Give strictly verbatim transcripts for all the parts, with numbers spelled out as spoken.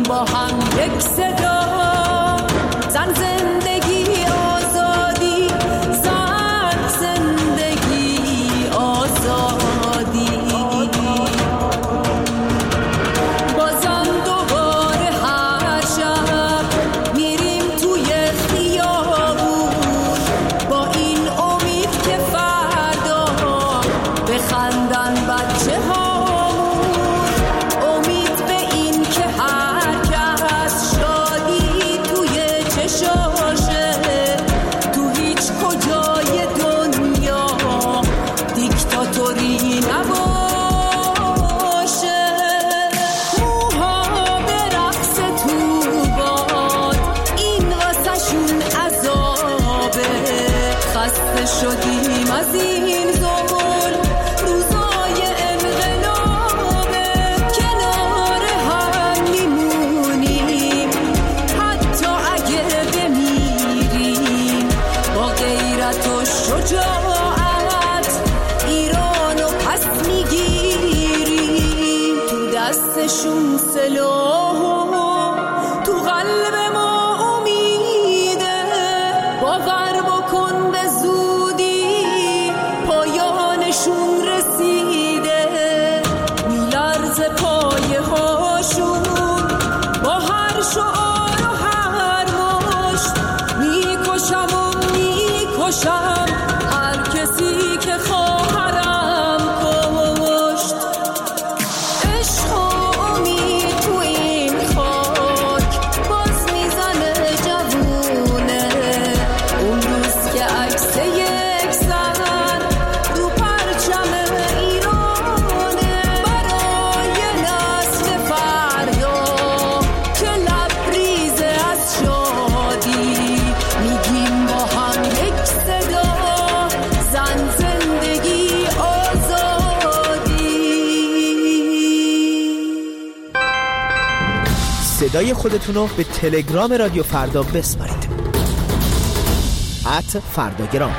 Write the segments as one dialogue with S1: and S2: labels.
S1: با هم یک صدا، زن زندگی آزادی، زن زندگی آزادی. بازم دوباره هر شب میریم توی خیابون با این امید که فردا بخندن بچه هامون، امید به این که هر کس شادی توی چشاشه، تو هیچ کجای دنیا دیکتاتوری نباشه. موها به رقص تو باد، این واسه شون عذابه، خسته شدیم از این زمان، روزای انقلابه، کنار هم میمونیم حتی اگه بمیریم، با غیرت و شجاعت ایرانو پس میگیریم. تو دستشون سلاح و تو قلب ما امیده، باور بکن به زودی پایانشون رسیده، میلرز پایه هاشون با هر شعار و هر مشت، میکشم و میکشم هر کسی که خواهرم کشت. عشق و امید تو این خاک باز میزنه جوونه، اون روز که عکس یک زن دو پرچم ایرانه، برای نسل فردا که لبریزه از شادی، میگیم با هم یک صدا، زن زندگی آزادی.
S2: صدای خودتونو به تلگرام رادیو فردا بسپارید. ات فرداگرام.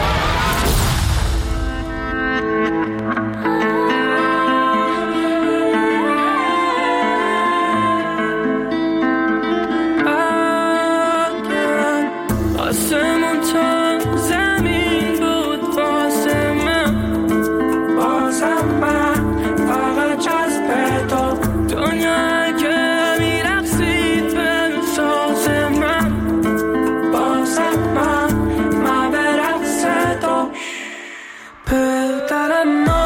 S3: آسمون تا زمین بود واسه من، بازم من فقط جذب تو، دنیا که میرقصید به ساز من، بازم من من به رقص تو. پدرم ما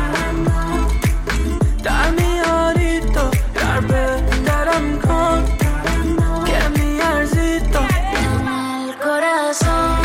S3: در میاری تو، در پدرم کن که میارزی تو.
S4: Corazón,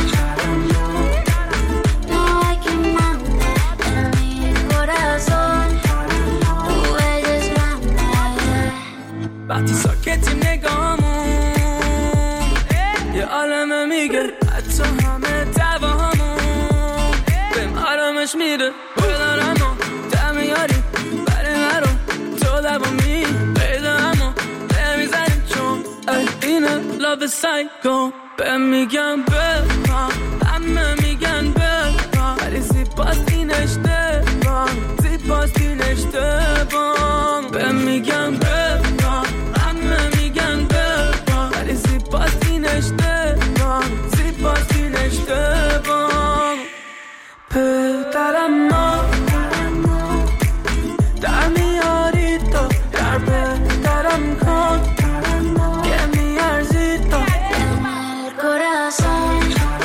S4: no hay quien mande en mi corazón, tú eres grande.
S3: وقتی ساکتیم نگامون یه عالمه میگه، حتی همه دعوامون بهم آرامش میده، بدارم و در میاری برای مرو، تو دومی پیدا همو نمیزنیم چون اینه love سایکو. بهم میگم بفهم، همه میگن بفهم، ولی زیباست این اشتباه، زیباست این اشتباه. بهم میگم بفهم، همه میگن بفهم، ولی زیباست این اشتباه، زیباست این اشتباه. پدرم ما در میاری تو، در پدرم کن که میارزی تو.
S4: Corazón,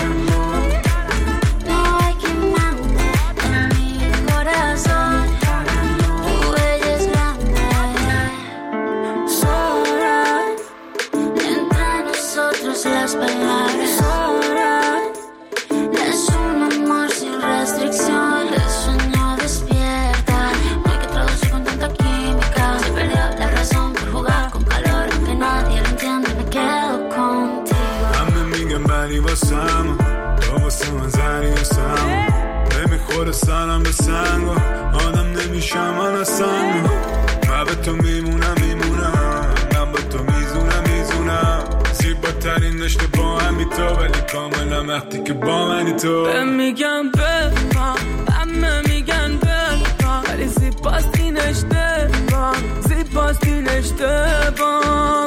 S4: no hay quien mande en mi corazón, tú eres grande.
S3: Sobran
S4: Entre nosotros las palabras sobran, es un amor sin restricción, el sueño despierta, no hay que traducir con tanta química, se perdió la razón por jugar con calor, aunque nadie lo entiende, me quedo contigo.
S5: همه میگن بری واسم، تو واسه من زنی واسم، نمیخوره سرم به سنگ و آدم نمیشم من اصلا. من به تو میمونم میمونم، من به تو میزونم میزونم، زیباترین رشته با همی تو، ولی کاملا وقتی که با منی تو.
S3: بهم میگم بفهم، همه میگن بفهم، ولی زیباست این اشتباه، زیباست این اشتباه.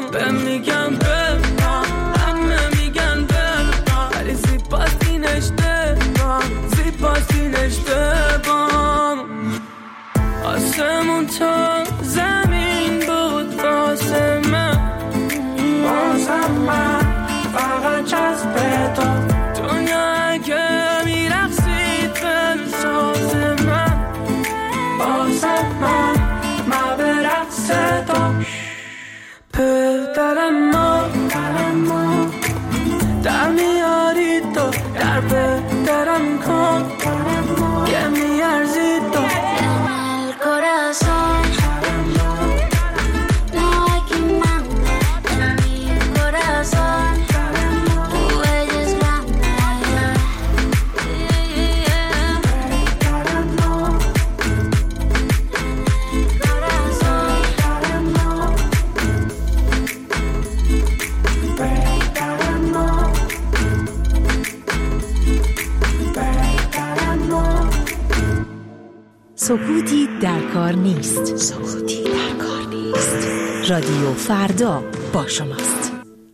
S6: سکوتی در کار نیست. سکوتی در کار نیست. رادیو فردا با شماست.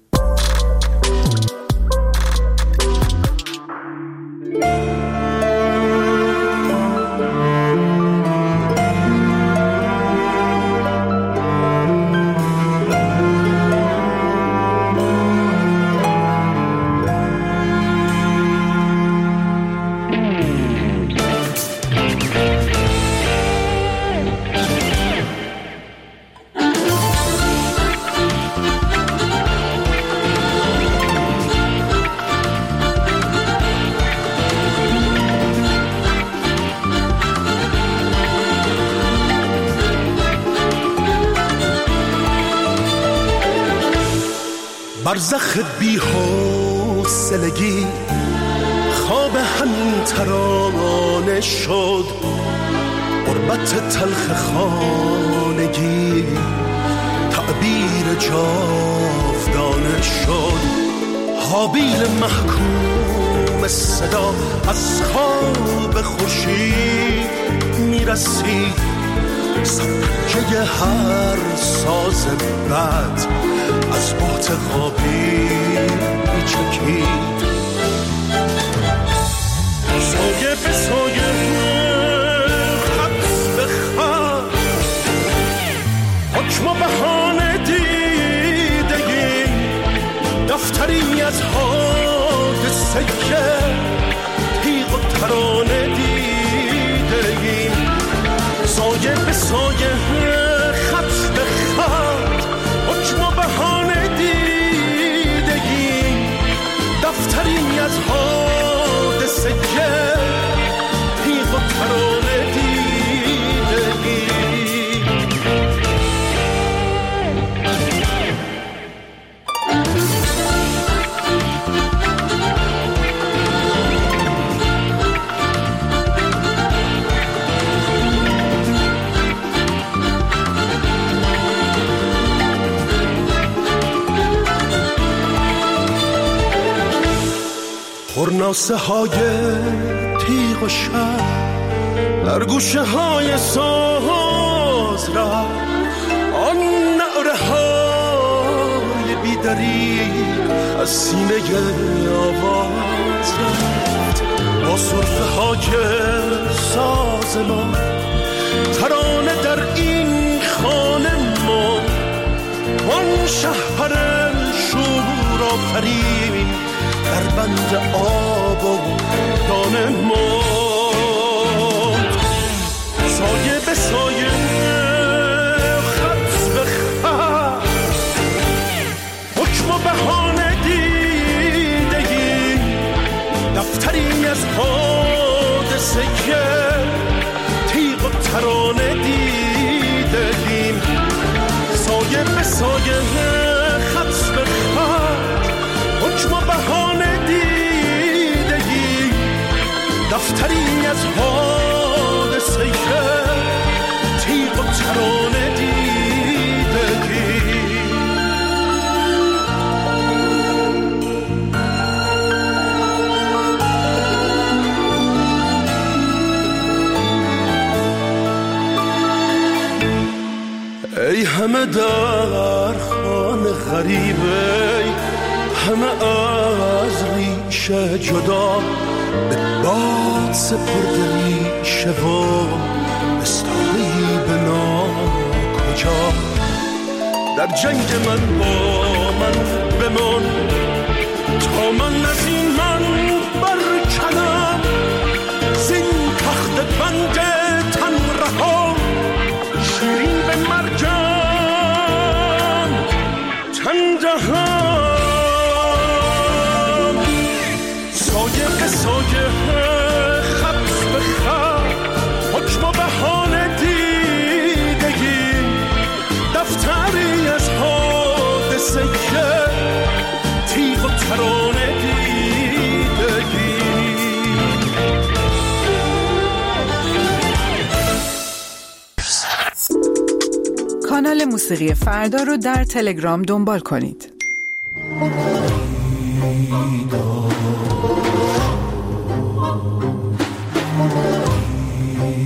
S7: برزخ بی حوصلگی خواب همین ترانه شد، غربت تلخ خانگی تعبیر جاودانه شد. حابیل محکوم صدا از خواب خورشید میرسید، سبکه هر ساز بد از بحت خوابی چکید. سایه به سایه خط به خط حکم و بهانه دیدگیم، دفتری از حادثه که تیغ و ترانه دیدگیم. سایه به سایه خط به خط حکم و بهانه دیدگیم، دفتری از حادثه که تیغ و ترانه دیدگیم. پرناسه های تیغ و شب در گوشه های ساز را، آن نعره های بیدری از سینه آواز رفت. با صرفه های ساز ما ترانه در این خانه ما، آن شهپر شور آفرین در بند آب و دانه ماند. سایه به سایه خط به خط حکم و بهانه دیدگی، دفتری از حادثه که تیغ و ترانه دیدگیم. سایه به سایه خط به خط حکم و بهانه دیدگی، دفتری از حادثه که تیغ و ترانه دیدگی. ای همه در خانه غریبه، همه از ریشه جدا، به باد سپرده ریشه و استایی به ناکجا. در جنگ من با من بمان تا من از این من برکنم، زین تخت بند تن رها شیرین به مرگم تن دهم. سایه به سایه خط به خط حکم و بهانه دیدگی، دفتری از حادثه که تیغ و ترانه دیدگی.
S8: کانال موسیقی فردا رو در تلگرام دنبال کنید.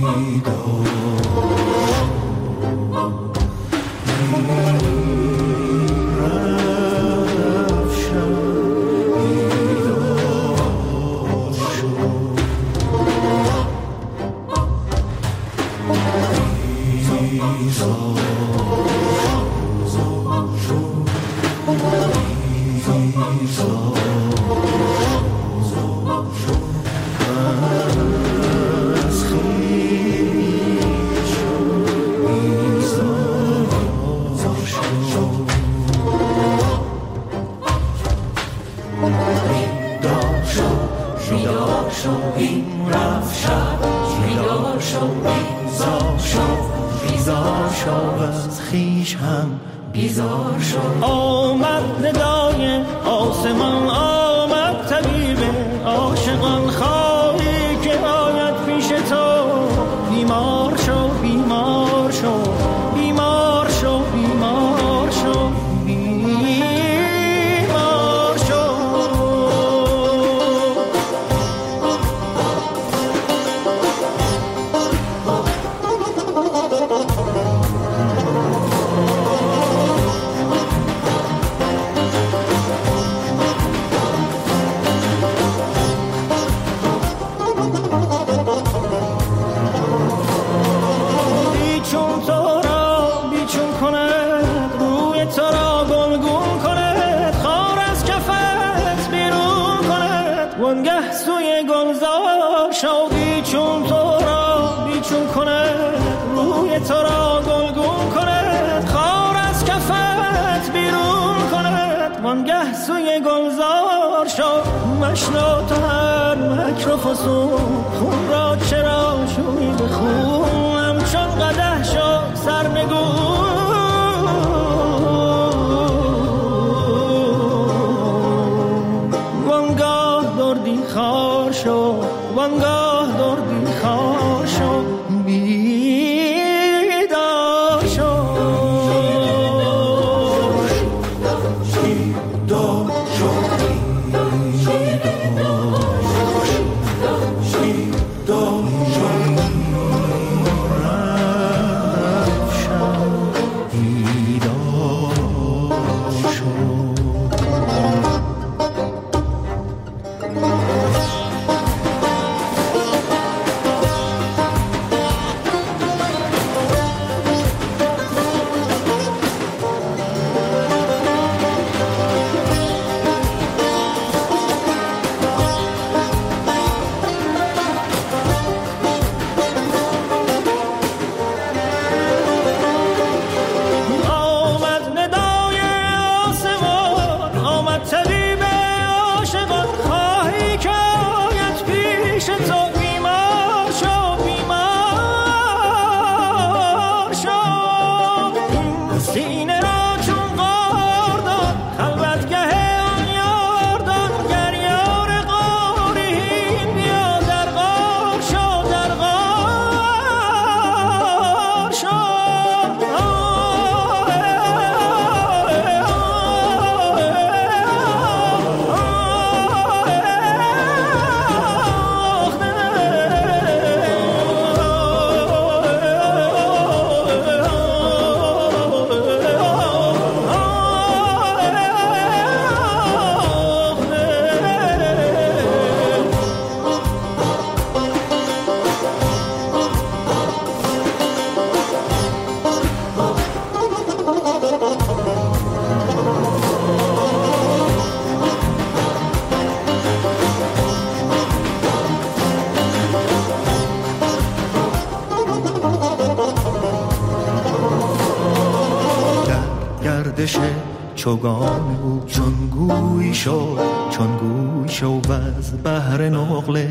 S9: چوگان او چون گوی شو چون گوی شو و از بحر نقل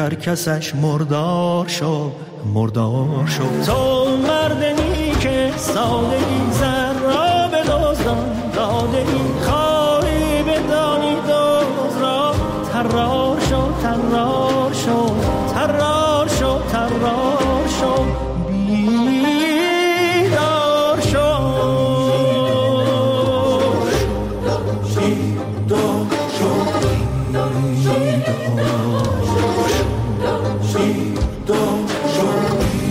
S9: کرکسش مردار شو مردار شو.
S10: تو مردنی که ساده این زر را به دزدان داده این خواهی بدانی دوز را ترار شو ترار شو ترار شو ترار شو بیدار شو
S9: بیدار شو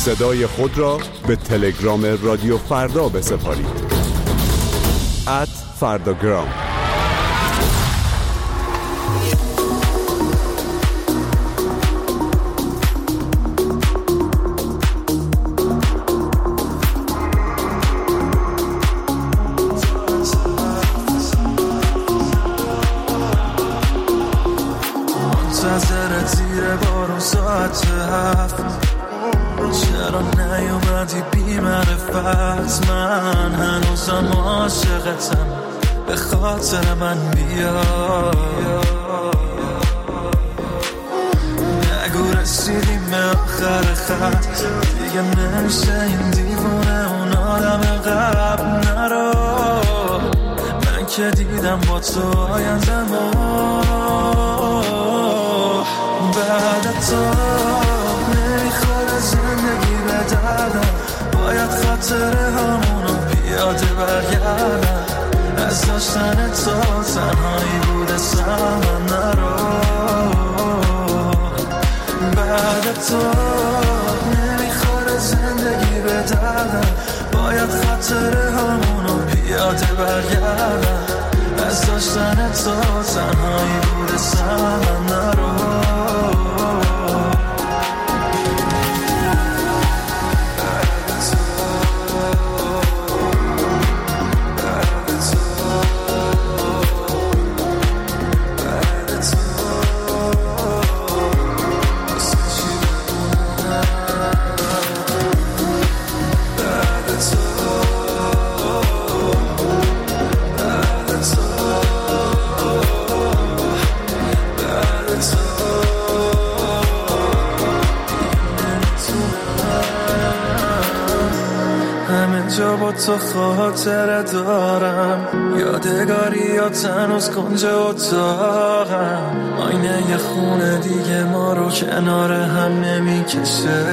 S11: صدای خود را به تلگرام رادیو فردا بسپارید. ات فرداگرام.
S12: منتظر زیر بارون ساعت هفت، چرا نیومدی بی معرفت؟ من هنوزم عاشقتم، به خاطر من بیا. نگو رسیدیم به آخر خط، دیگه نمیشه این دیوونه اون آدم قبل. نرو، من که دیدم با تو آیندمو، بعد تو نمیخوره زندگی به دردم. باید خاطره همونو پیاده برگردم. از داشتن تو تنهایی بوده سمن. نرو، بعد تو نمیخوره زندگی به دردم. باید خاطره همونو پیاده برگردم. از داشتن تو تنهایی بوده سمن. نرو، جا با تو خاطره دارم، یادگاریات هنوز کنج اتاقم. آینه یه خونه دیگه ما رو کنار هم نمیکشه.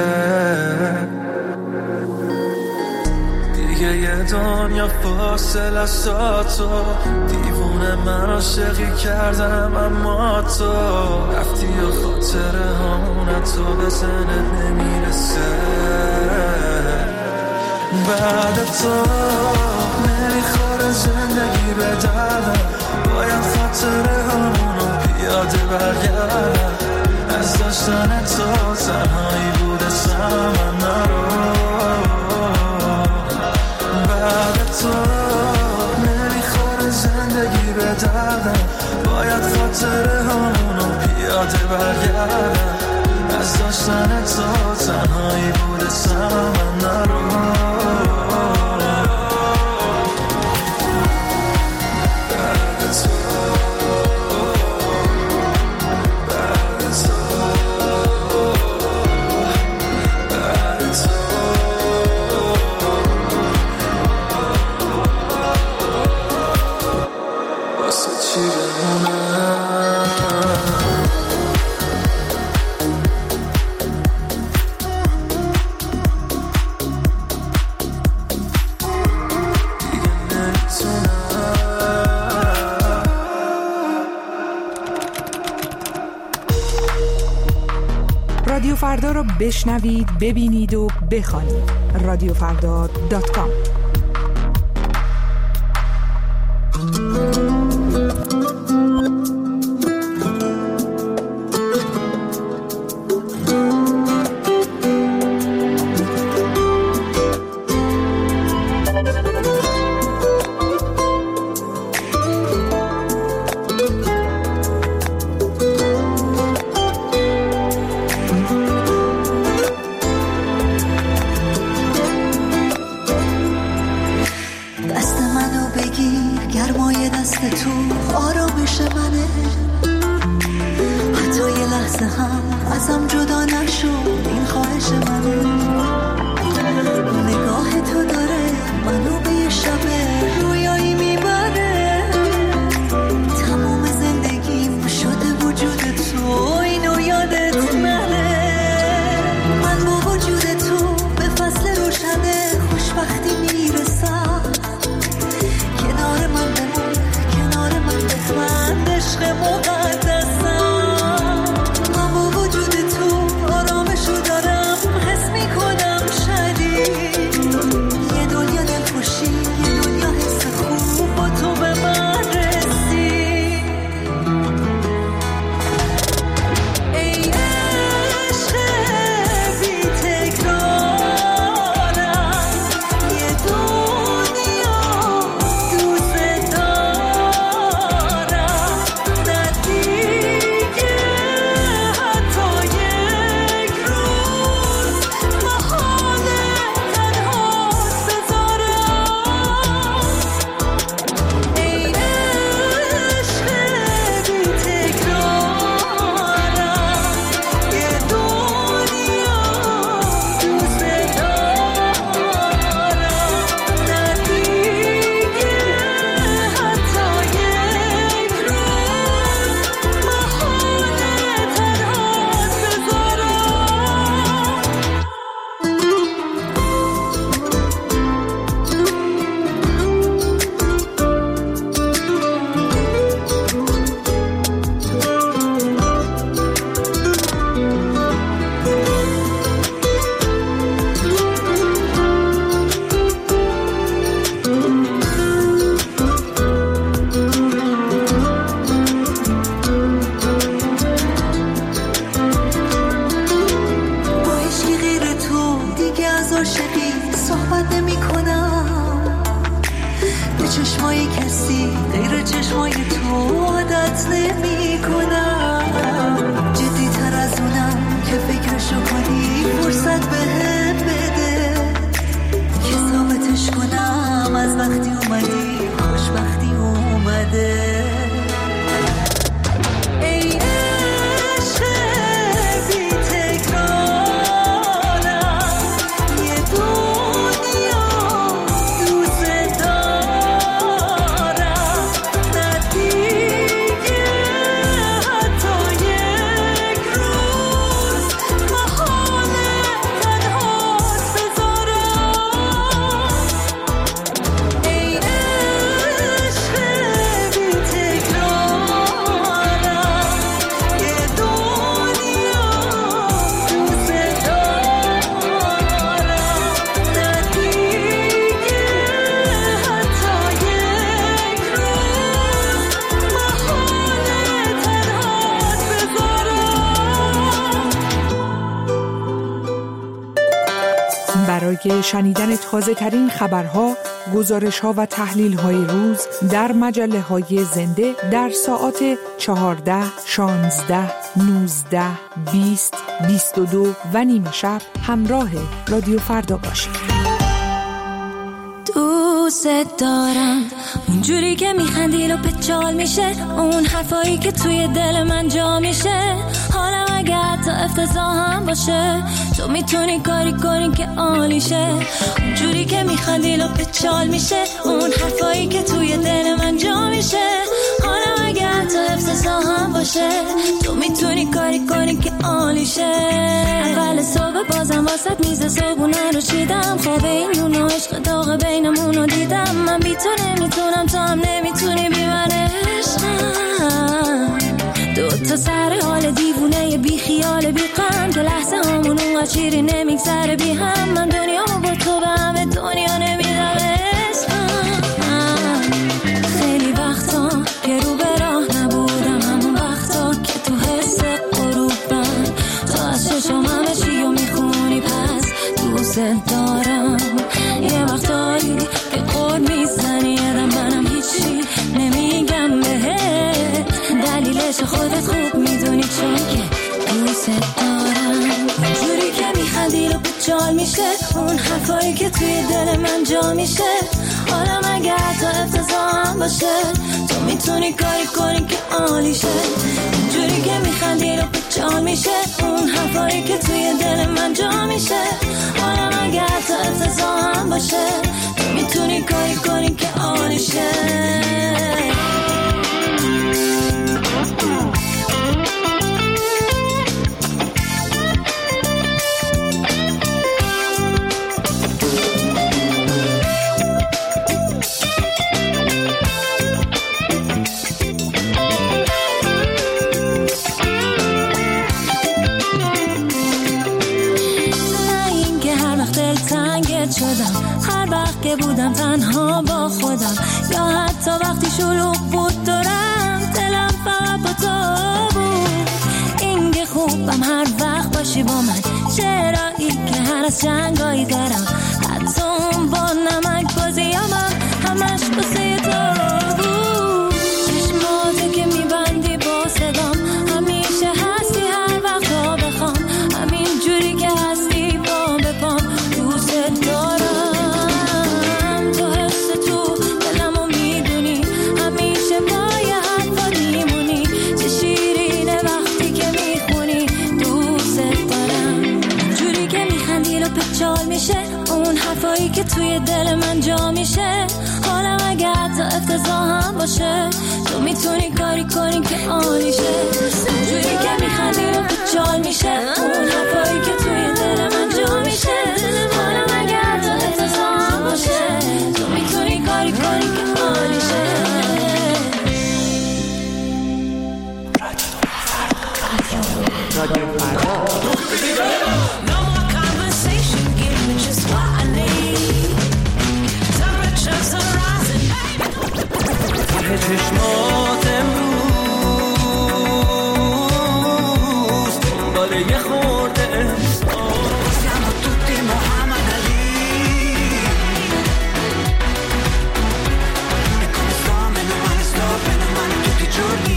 S12: دیگه یه دنیا فاصله است تا تو. دیوونه من عاشقی کردم اما تو رفتی و خاطره همونه تو به ذهنت نمیرسه. بعد تو نمیخوره زندگی به دردم. باید خاطره همونو پیاده برگردم. از داشتن تو تنهایی بوده سمن. نرو، بعد تو نمیخوره زندگی به دردم. باید خاطره همونو پیاده برگردم. از داشتن تو تنهایی بوده سمن. نرو،
S8: رادیو فردا رو بشنوید، ببینید و بخوانید. رادیو فردا دات کام.
S13: مقدسم من با وجود تو آرامشو دارم، حس میکنم
S8: برای شنیدن تازه ترین خبرها، گزارش ها و تحلیل های روز در مجله های زنده در ساعات چهارده، شانزده، نوزده، بیست، بیست و دو و نیمه شب همراه رادیو فردا باشید.
S4: دوست دارم اونجوری که میخندی و پچال میشه، اون حرفایی که توی دل من جا میشه. حالم اگه حتی افتضاح هم باشه، تو میتونی کاری کنی که عالیشه. اونجوری که میخندی و پچال میشه، اون حرفایی که توی دل من جا میشه. حالم اگه حتی افتضاح هم باشه، تو میتونی کاری کنی که عالیشه. اول صبح بازم واسط میز صبحونه رو چیدم، خواب این نون و عشق داغ بینمون رو دیدم. من بی تو نمیتونم، تو هم نمیتونی بی من عشقم. دو تا سر حال دیوونه بی خیال بی غم، که لحظه همون اون چیری نمیگذره بی هم. من دنیامو با تو به همه دنیا نمیدم عشقم. خیلی وقتا که رو به راه نبودم، همون وقتا که تو حس غروبم، تو از چشم همه چی رو میخونی، پس دوست دارم. یه وقتایی که قول میزنی ادم، منم هیچی نمیگم بهت، دلیلش خودت خوب میدونی، چون که دوست دارم. اونجوری که میخندی رو بچال میشه، اون حرفایی که توی دل من جا میشه. حالم اگه حتی افتضاح هم باشه، تو میتونی کاری کنی که عالیشه. اونجوری که میخندی رو بچال میشه، اون حرفایی که توی دل من جا میشه. حالم اگه حتی افتضاح هم باشه، تو میتونی کاری کنی که عالیشه. هر وقت که بودم تنها با خودم، یا حتی وقتی شلوغ بود دورم، دلم فقط با تو بود. این که خوبم هر وقت باشی با من، چرایی که هر از جنگایی دارم، حتی اون با نمک بازیامم همش بسه تو بود. چشماتو که میبندی با صدام، همیشه هستی هر وقت ها بخوام، همین جوری که هستی با بپام. دوست دارم اون حرفایی که توی دل من جا میشه. حالم اگه حتی افتضاح هم باشه، تو میتونی کاری کنی که عالیشه. اونجوری که میخندی رو بچال میشه، اون حرفایی که توی دل من جا میشه. حالم اگه حتی افتضاح هم باشه، تو میتونی کاری کنی که عالیشه.
S2: رادیو فردا.
S12: چشمات امروز دنباله یه خورده احساس، siamo tutti Muhammad Ali e come sto meno male sto bene male tutti i giorni.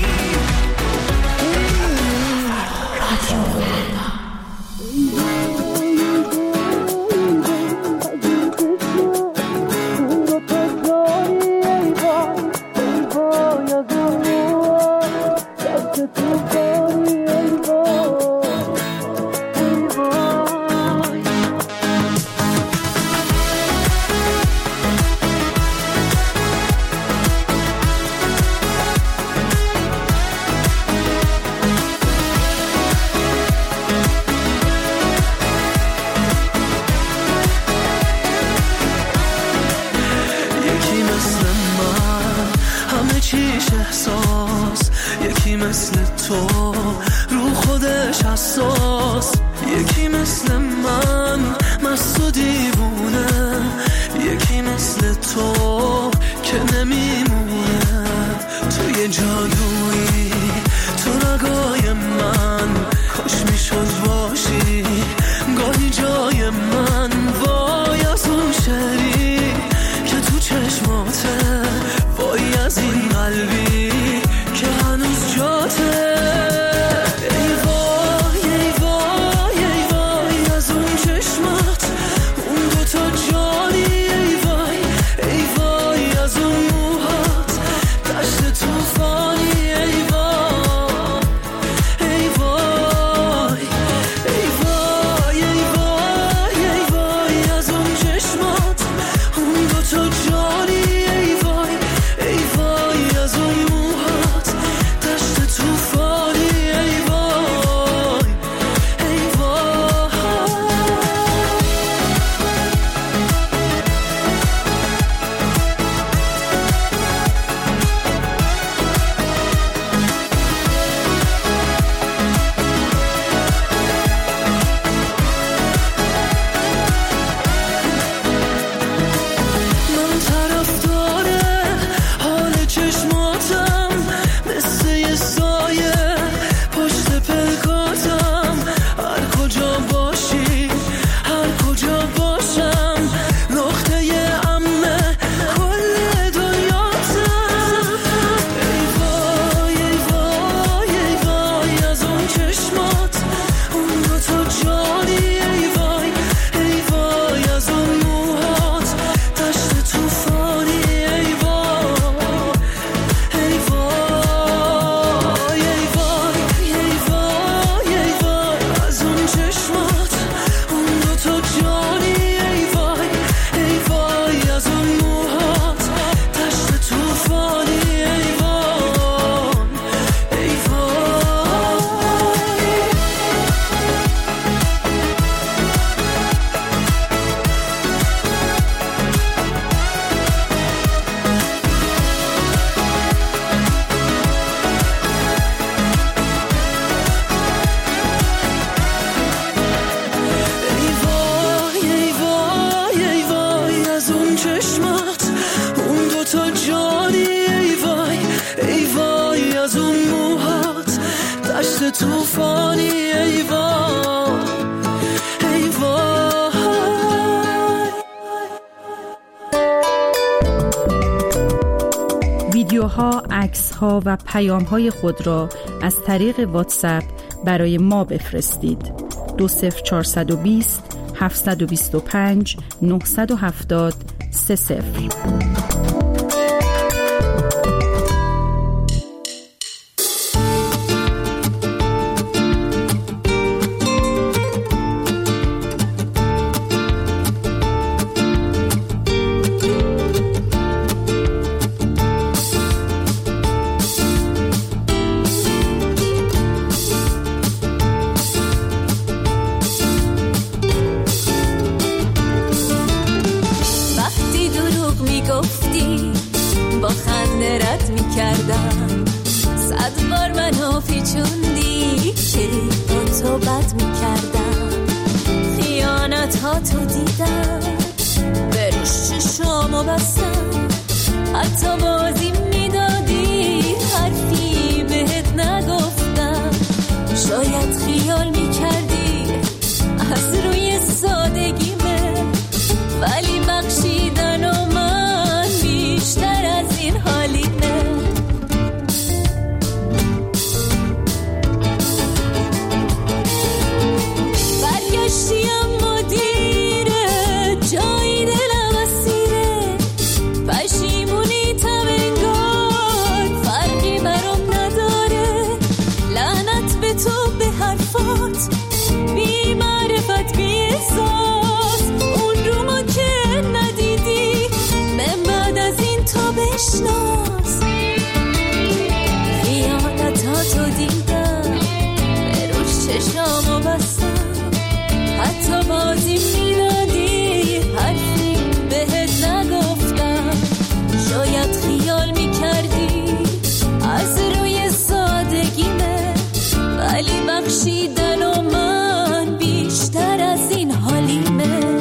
S12: یکی مثل من مست و دیوونه، یکی مثل تو که نمیمونه. توی جادویی تو رگای من، کاش میشد باشی گاهی جای من. وای باد طوفانی ای وای ای وای.
S6: ویدیوها، عکس‌ها و پیام‌های خود را از طریق واتساپ برای ما بفرستید. دو صفر چهارصد و بیست هفتصد و بیست و پنج نهصد و هفتاد سه صفر.
S1: با خنده رد می کردم، صد بار منو پیچوندی که با تو بد می کردم، خیانت ها تو دیدم به روش چشامو بستم، حتی بازی می دادی حرفی بهت نگفتم، شاید خیال می کردی از روی سادگیمه، ولی بخشیدن و من بیشتر از این حالیمه. برگشتی اما دیره، جایی دلم اسیره، پشیمونی تم انگار فرقی برام نداره، لعنت به تو به حرفات، بی معرفت بی احساس، اون رو ما که ندیدی من بعد از این تا بشناس، خیانت ها تو دیدم به روش چشامو بستم، حتی بازی میدادی حرفی بهت نگفتم، شاید خیال میکردی از روی سادگیمه، ولی بخشیدن و من بیشتر از این حالیمه.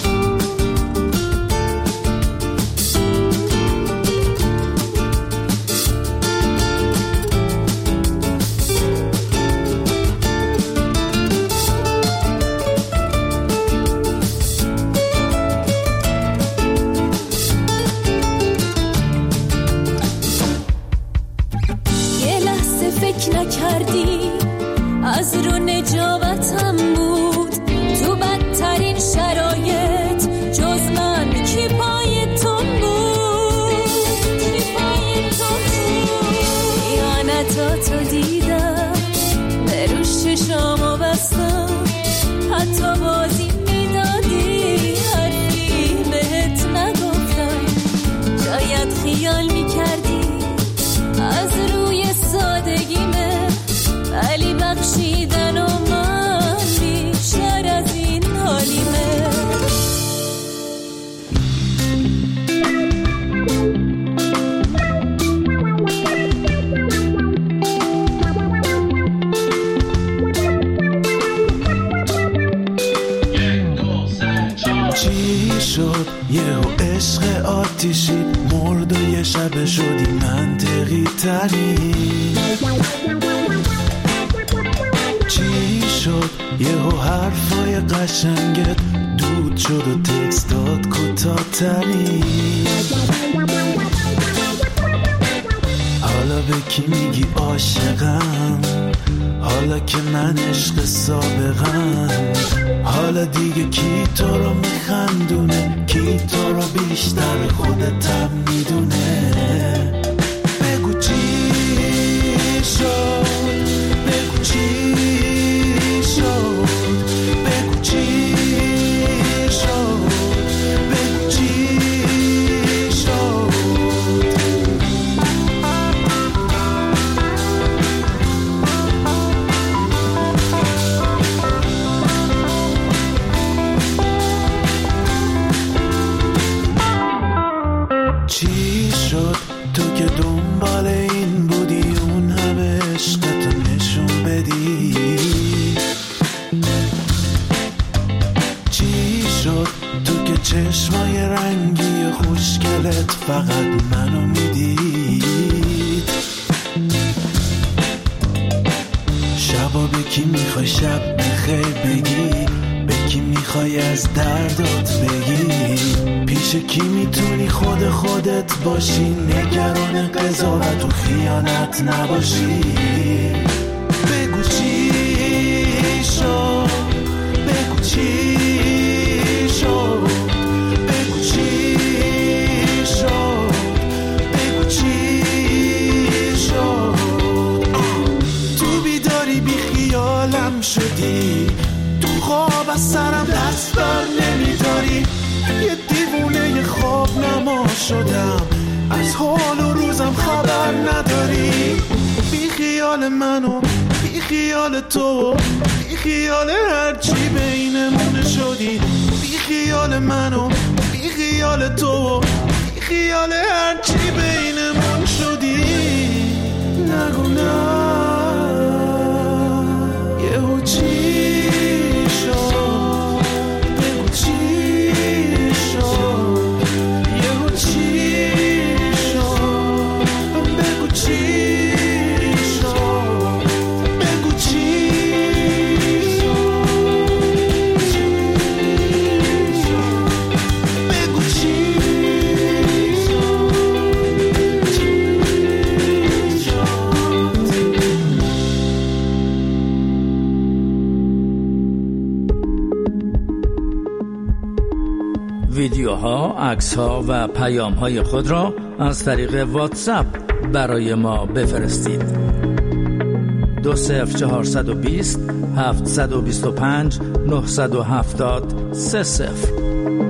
S1: یه لحظه فکر نکردی از رو نجابتم بود، تو بدترین شرایط جز من کی پای تو بود، کی پای تو بود، خیانتاتو دیدم به روش چشامو بستم، حتی بازی میدادی حرفی بهت نگفتم، شاید خیال میکردی از روی سادگیمه، ولی بخشیدن و من بیشتر از این حالیمه.
S12: چی شد یهو عشق آتیشی مرد و یه شب شدی منطقی ترین، چی شد یهو حرفای قشنگت دود شد و تکستات کوتاه‌ترین، حالا به کی میگی عاشقم، حالا که من عشق سابقم، حالا دیگه کی تو رو میخندونه، کی تو رو بیشتر خودتم میدونه، بگو چی شد، بگو چی شد، بگو چی شد، بگو چی شد. چی شد تو که دنبال این بودی اون همه عشقتو نشون بدی، چی شد تو که چشمای رنگی خوشگلت فقط منو میدید،
S13: شبا به کی میخوای شب بخیر بگی، به کی میخوای از دردات بگی، پیش کی میتونی خود خودت باشی، نگران قضاوت و خیانت نباشی. بگو چی شد، بگو چی شد، بگو چی شد، بگو چی شد. تو بیداری بی خیالم شدی، تو خواب از سرم دست بر نمیداری، یه دیوونه خواب نما شدم، از حال و روزم خبر نداری. بی خیال منو بی خیال تو، بی خیال هرچی بینمون شدی، بی خیال منو بی خیال تو، بی خیال هرچی بینمون شدی. نگو نه یهو چی شد، بگو چی شد، یهو چی شد، بگو چی شد، بگو چی شد، بگو چی
S14: ویدیوها، عکس‌ها و پیام‌های خود را از طریق واتساپ برای ما بفرستید. دو صفر چهارصد و بیست هفتصد و بیست و پنج نهصد و هفتاد سه صفر.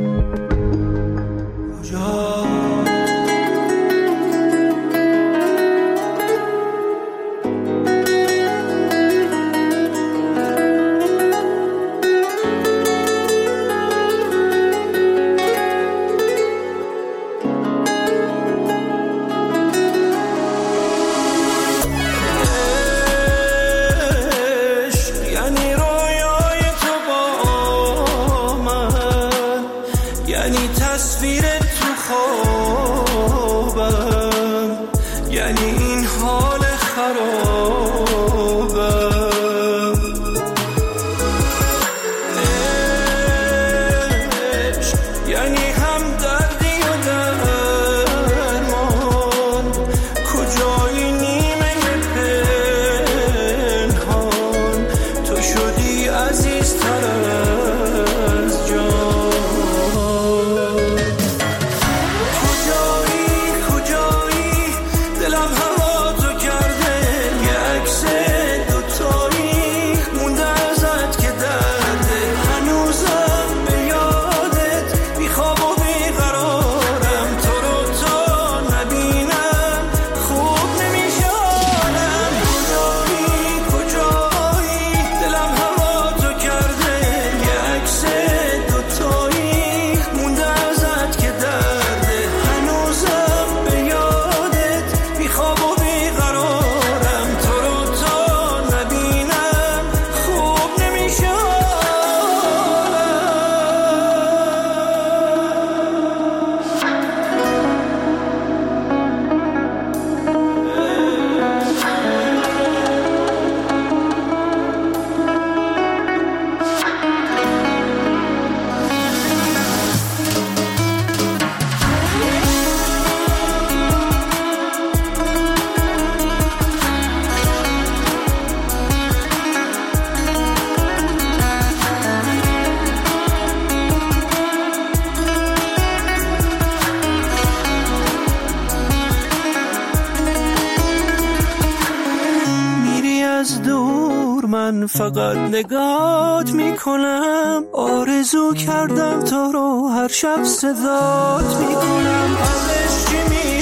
S10: فقط نگات میکنم، آرزو کردم تو رو هر شب صدات میکنم. ازش چی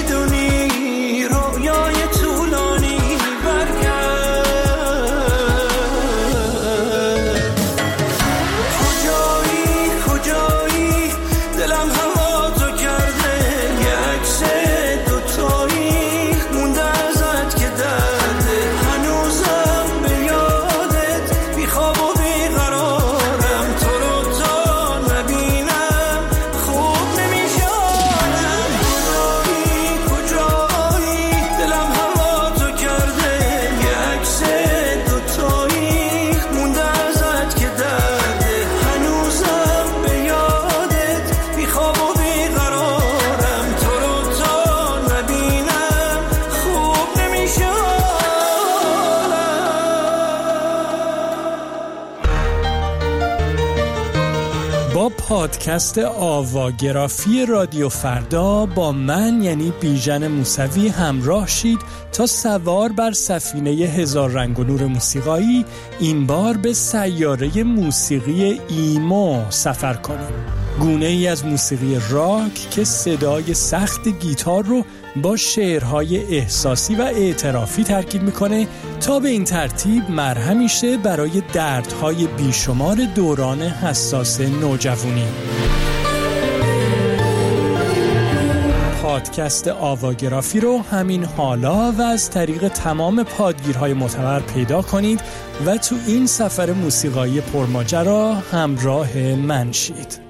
S10: میدونی رویای طولانی برگرد، کجایی کجایی دلم هوا تو کرده، یه عکس دوتایی مونده ازت که درده، هنوزم به یادت بیخواب و بیقرارم، تو رو تا نبینم خوب نمیشارم.
S15: پادکست آواگرافی رادیو فردا با من یعنی بیژن موسوی همراه شید تا سوار بر سفینه هزار رنگ و نور موسیقایی این بار به سیاره موسیقی ایمو سفر کنیم. گونه ای از موسیقی راک که صدای سخت گیتار رو با شعرهای احساسی و اعترافی ترکیب میکنه تا به این ترتیب مرهمی شه برای دردهای بیشمار دوران حساس نوجوانی. پادکست آواگرافی رو همین حالا و از طریق تمام پادگیرهای معتبر پیدا کنید و تو این سفر موسیقایی پرماجرا همراه من شید.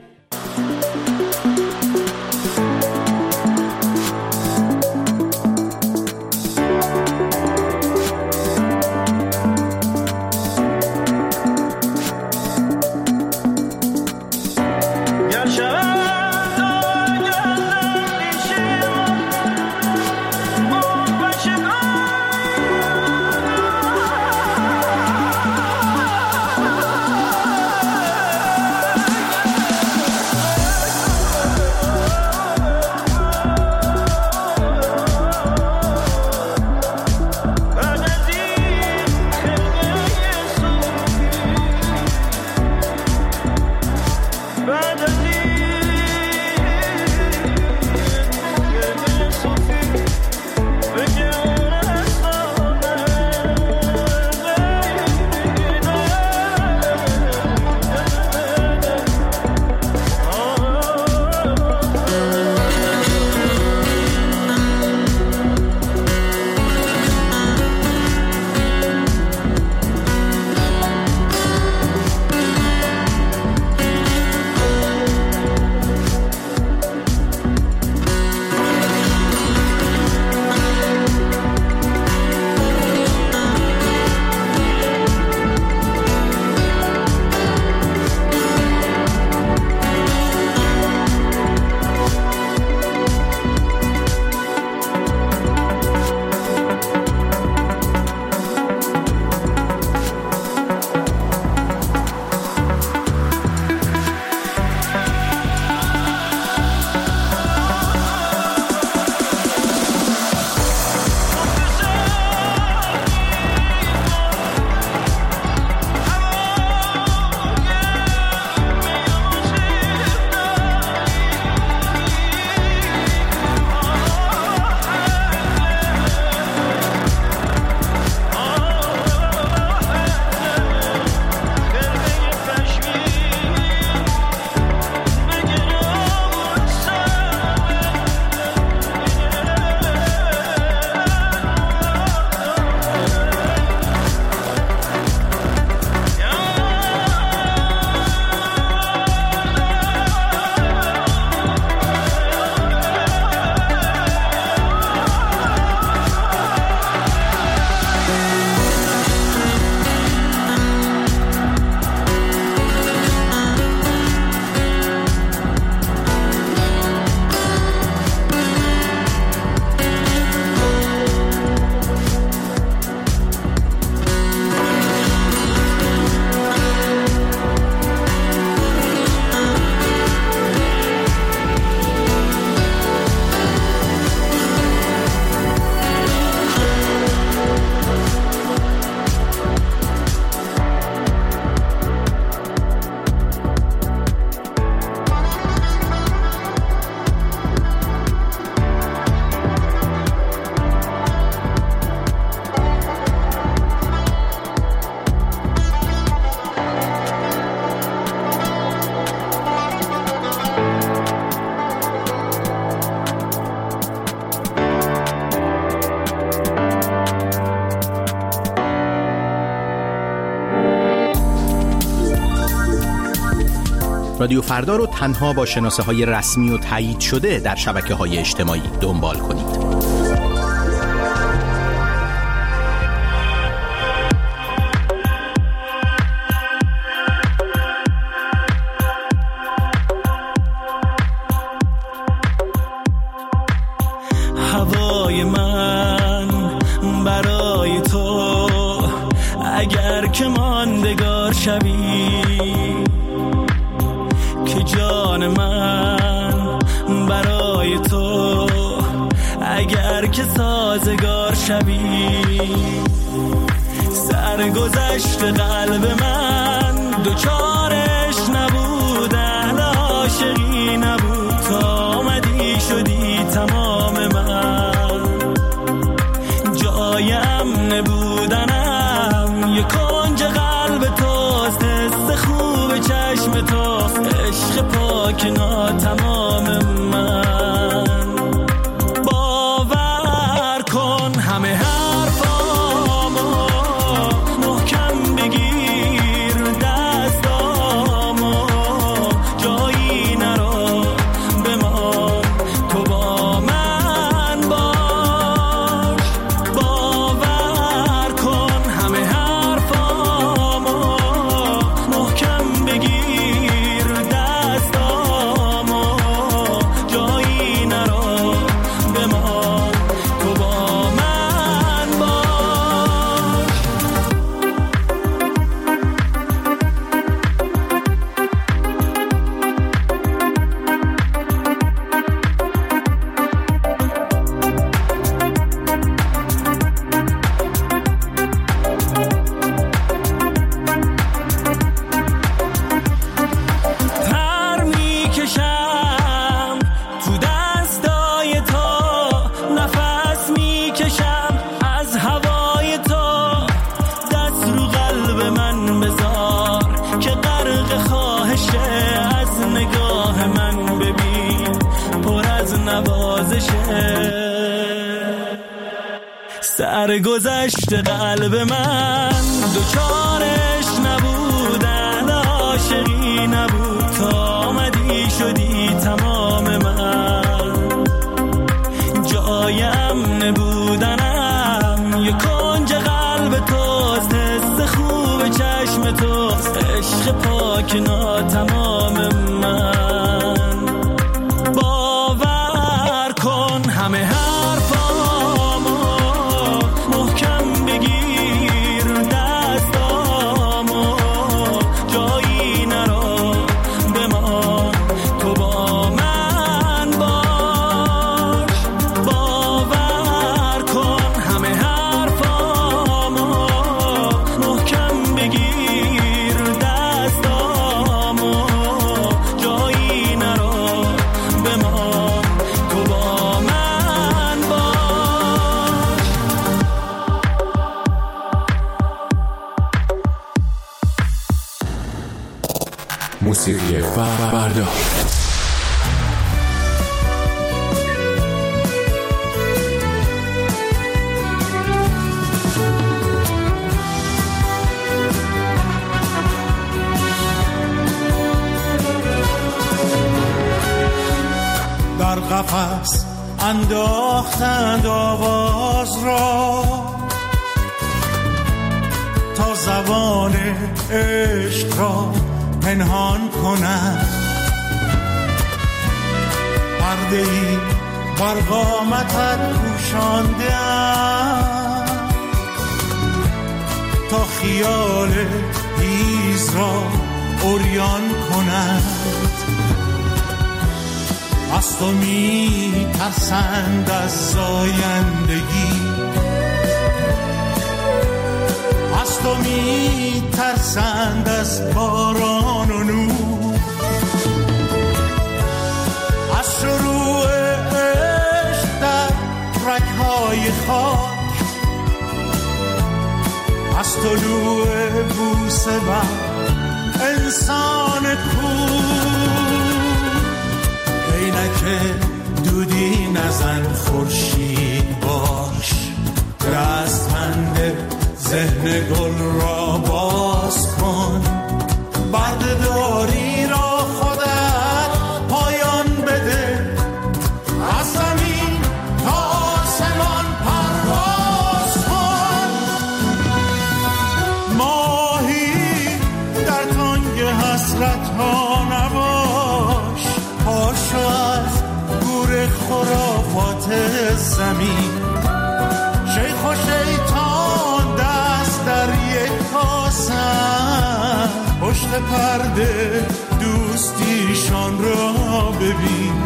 S2: رادیو فردا رو تنها با شناسه های رسمی و تایید شده در شبکه های اجتماعی دنبال کنید.
S10: هوای من برای تو اگر که ماندگار شوی، که جان من برای تو اگر که سازگار شوی. سرگذشت قلب من دوچارش نبود، اهل عاشقی نبود، تا آمدی شدی تمام من. جایم نبودنم یه کنج قلب توست، حس خوب چشم توست، عشق پاک ناتمام من. باور کن همه حرفامو محکم بگیر، دستامو جایی نرو بمان، تو با من باش. باور کن همه حرفامو محکم بگیر، دستامو جایی نرو بمان، تو با من باش. پر میکشم تو دستای تو، نفس میکشم از هوای تو. دست رو قلب من بذار که غرق خواهشه، از نگاه من ببین پر از نوازشه. سرگذشت قلب من دوچارش نبود، اهل عاشقی نبود، تا آمدی شدی تمام من. جایم نبودنم یه کنج قلب توست، حس خوب چشم توست، عشق پاک ناتمام من. باور کن همه حرفامو محکم بگیر، دستامو جایی نرو بمان، تو با من باش. باور کن همه حرفامو محکم بگیر، دستامو جایی نرو بمان، تو با من باش.
S16: موسیقی فردا.
S13: در قفس انداختند آواز را، تا زبان عشق را پنهان کنند. پرده‌ای بر قامتت پوشانده‌اند، تا خیال هیز را عریان کنند. از تو می ترسند از زایندگی، از تو می ترسند از باران و نور، از شروع عشق در رگ‌های خاک، از طلوع بوسه بر انسان کور. عینک دودی نزن خورشید باش، دستمند ذهن گل را باز کن. برده‌داری را خودت پایان بده، از زمین تا آسمان پرواز کن. ماهی در تنگ حسرت ها نباش، پاشو از گور خرافات زمین. شیخ و شیطان دست در یک کاسه، پشت پرده دوستیشان را ببین.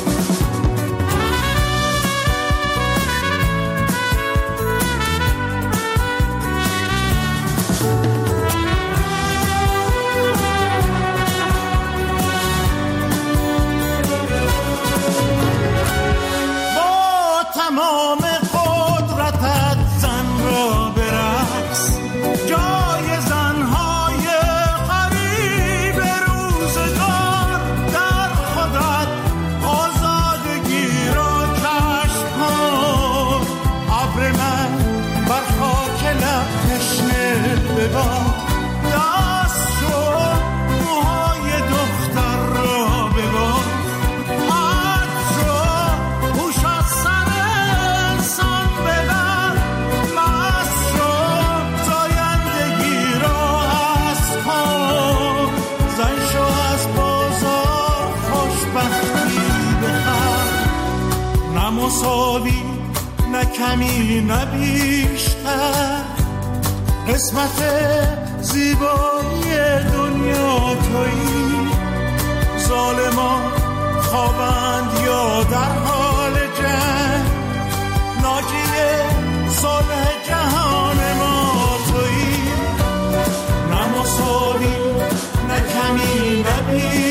S13: مساوی نه کمی نه بیشتر، قسمت زیبایی دنیا تویی. ظالمان خوابند یا در حال جنگ، ناجی صلح جهان ما تویی. نه مساوی نه کمی نه بیشتر،